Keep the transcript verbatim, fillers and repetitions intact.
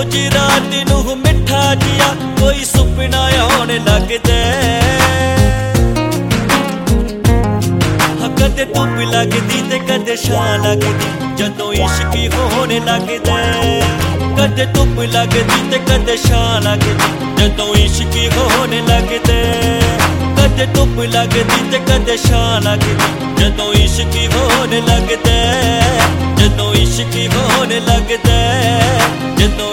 रोज रात नू मिठा जिया कोई सुपना आउण लगदा कदे धुप लगदी ते कदे छां लगदी जदों इश्क होण लगदा कदे धुप लगदी ते कदे छां लगदी जदों इश्क होण लगदा कदे धुप लगदी ते कदे छां लगदी जदों इश्क होण लगदा जदों इश्क होण लगदा जदों